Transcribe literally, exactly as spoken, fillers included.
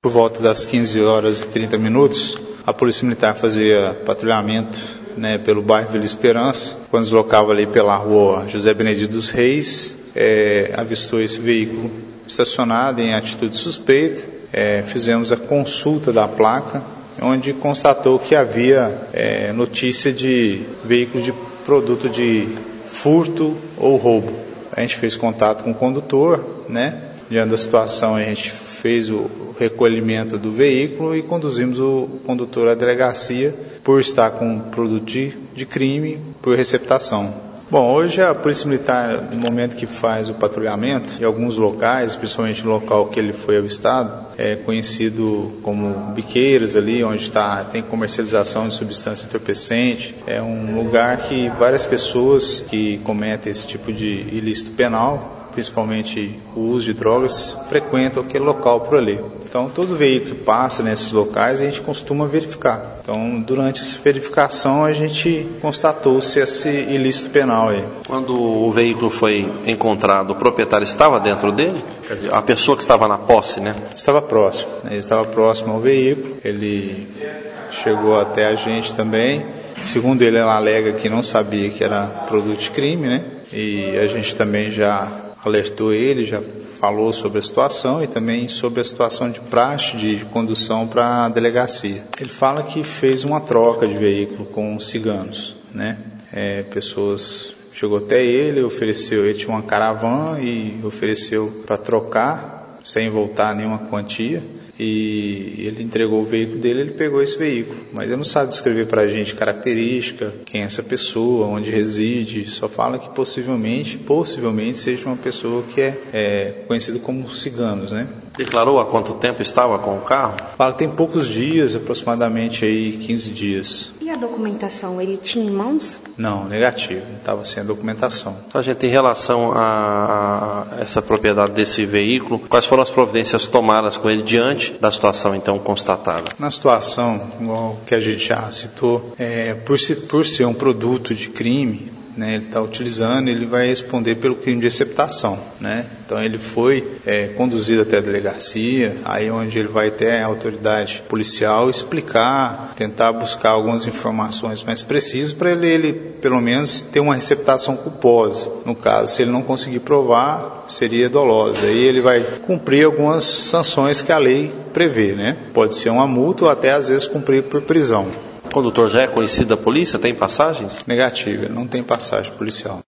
Por volta das quinze horas e trinta minutos, a Polícia Militar fazia patrulhamento, né, pelo bairro Vila Esperança. Quando deslocava ali pela rua José Benedito dos Reis, é, avistou esse veículo estacionado em atitude suspeita. É, fizemos a consulta da placa, onde constatou que havia é, notícia de veículo de produto de furto ou roubo. A gente fez contato com o condutor, né? Diante da situação, a gente fez o recolhimento do veículo e conduzimos o condutor à delegacia por estar com produto de, de crime por receptação. Bom, hoje a Polícia Militar, no momento que faz o patrulhamento, em alguns locais, principalmente no local que ele foi avistado, é conhecido como biqueiros ali, onde tá, tem comercialização de substância entorpecente. É um lugar que várias pessoas que cometem esse tipo de ilícito penal, principalmente o uso de drogas, frequentam aquele local por ali. Então, todo veículo que passa nesses locais, a gente costuma verificar. Então, durante essa verificação, a gente constatou-se esse ilícito penal aí. Quando o veículo foi encontrado, o proprietário estava dentro dele? Quer dizer, a pessoa que estava na posse, né? Estava próximo. Ele estava próximo ao veículo. Ele chegou até a gente também. Segundo ele, ela alega que não sabia que era produto de crime, né? E a gente também já alertou ele, já falou sobre a situação e também sobre a situação de praxe de condução para a delegacia. Ele fala que fez uma troca de veículo com ciganos, né? É, pessoas chegou até ele, ofereceu, ele tinha uma caravana e ofereceu para trocar sem voltar nenhuma quantia. E ele entregou o veículo dele, ele pegou esse veículo, mas ele não sabe descrever para a gente característica, quem é essa pessoa, onde reside, só fala que possivelmente, possivelmente seja uma pessoa que é, é conhecida como ciganos, né? Declarou há quanto tempo estava com o carro? Fala que tem poucos dias, aproximadamente aí quinze dias. E a documentação, ele tinha em mãos? Não, negativo, estava sem a documentação. Então, a gente, em relação a essa propriedade desse veículo, quais foram as providências tomadas com ele diante da situação então constatada? Na situação, igual que a gente já citou, é, por, se, por ser um produto de crime, né, ele está utilizando, ele vai responder pelo crime de receptação, né? Então ele foi é, conduzido até a delegacia, aí onde ele vai ter a autoridade policial explicar, tentar buscar algumas informações mais precisas para ele, ele pelo menos ter uma receptação culposa. No caso, se ele não conseguir provar, seria dolosa. Aí ele vai cumprir algumas sanções que a lei prevê, né? Pode ser uma multa ou até às vezes cumprir por prisão. O condutor já é conhecido da polícia? Tem passagens? Negativa, não tem passagem policial.